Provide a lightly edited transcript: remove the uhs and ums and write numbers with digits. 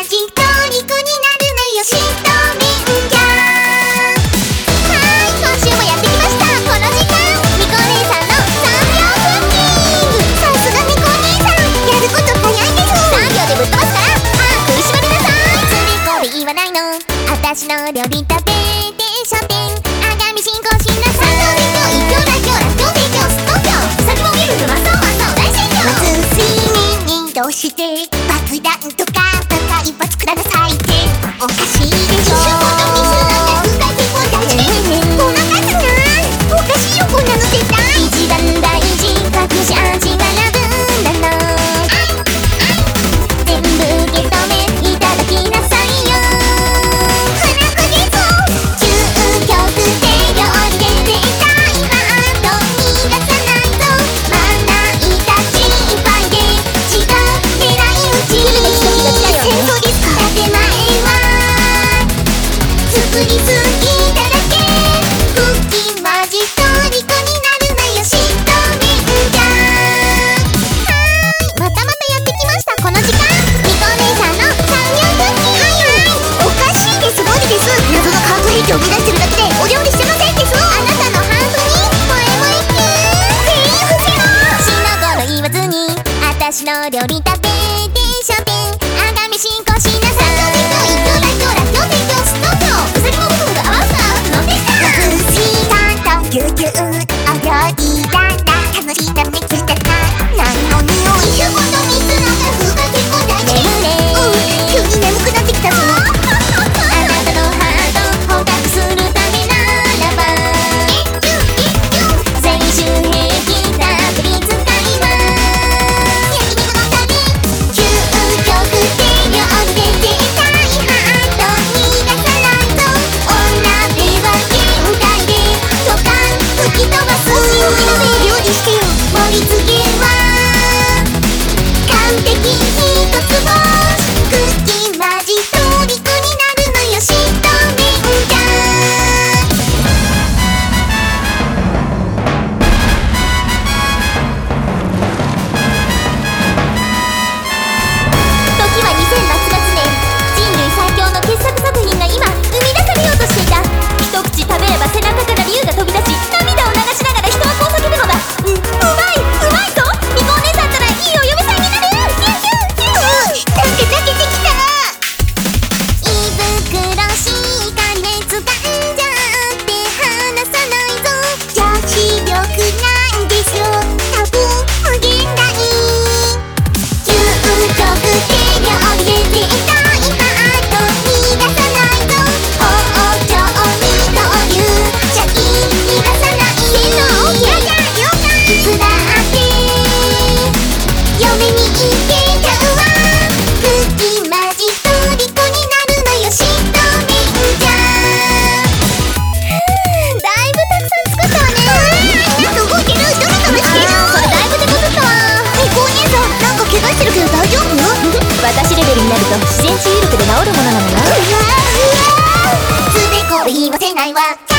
ジ虜になるのよ、しとめんじゃ。はい、今週もやってきました、この時間。みこ姉さんの3秒クッキング。さすがみこ姉さん、やること早いです。3秒でぶっ飛ばすから歯食いしばりなさい。つべこべ言わないの、あたしの料理食べて書店あがみ進行しなさい。一票代表ラッキョ提供ストン票うさぎも見るマサオ大盛況。まず睡眠にどうして爆弾とか高い一発作らなさいっておかしいでしょ。一生本当にするなんて不快結婚大事です。ごまかすな、おかしいよこんなの絶対。一番大事隠し味がラブなの。全部受け止めいただきなさいよ。腹くげぞ究極で料理で絶対ハート逃がさないぞ。まな板心配で違う狙い撃ち。戦争ですか。建前は作りすぎただけ。クッキーマジトリコになるなよ、しとめんじゃ。はーい、またまたやってきました、この時間。みこ姉さんの3秒クッキー。はいはい、おかしいです。無理です。謎の化学兵器を生み出してるだけでお料理してませんです。あなたのハートに萌え萌えキュー。全員伏せろ。しのごの言わずにあたしの料理食べて書店あがみ進行しなさい。一票代表ラッキョ提供ストン票うさぎもブクブク合わすな乗ってきた。美しい担当キュキュお料理だな楽しいためきたな何の匂い。一生本当にするなんて不快結婚大事です。急に眠くなってきたぞ。あなたのハート捕獲するためならば最終兵器たっぷり使います。焼肉の旅究極で料理で絶対ハート逃がさないぞ。お鍋は限界でドカン吹き飛ばす。料理してよ。盛り付けは完璧一つ星。クッキーマジトリコになるのよ、しとめんじゃ。時は2000末年、人類最強の傑作作品が今生み出されようとしていた。一口食べれば背中から竜が飛び出し涙を流しながら人はこう叫ぶのだ。うまいぞ。みこお姉さんったらいいお嫁さんになる。ヒューヒューヒュー。なんか泣けてきた。胃袋しっかりね掴んじゃって離さないぞ。女子力なんですよ多分無限大。究極で料理で絶対ハート逃がさないぞ。包丁二刀流シャキ逃がさない。やだよないつだって嫁に行けちゃうわ。クッキーマジトリコになるのよ、しとめんじゃ。だいぶたくさん作ったわね。なんか動いてる。ドキドキしてる。それだいぶ手こずったわ。みこお姉さんなんか怪我してるけど大丈夫？私レベルになると自然治癒力で治るものなのよ。つべこべ言わせないわ。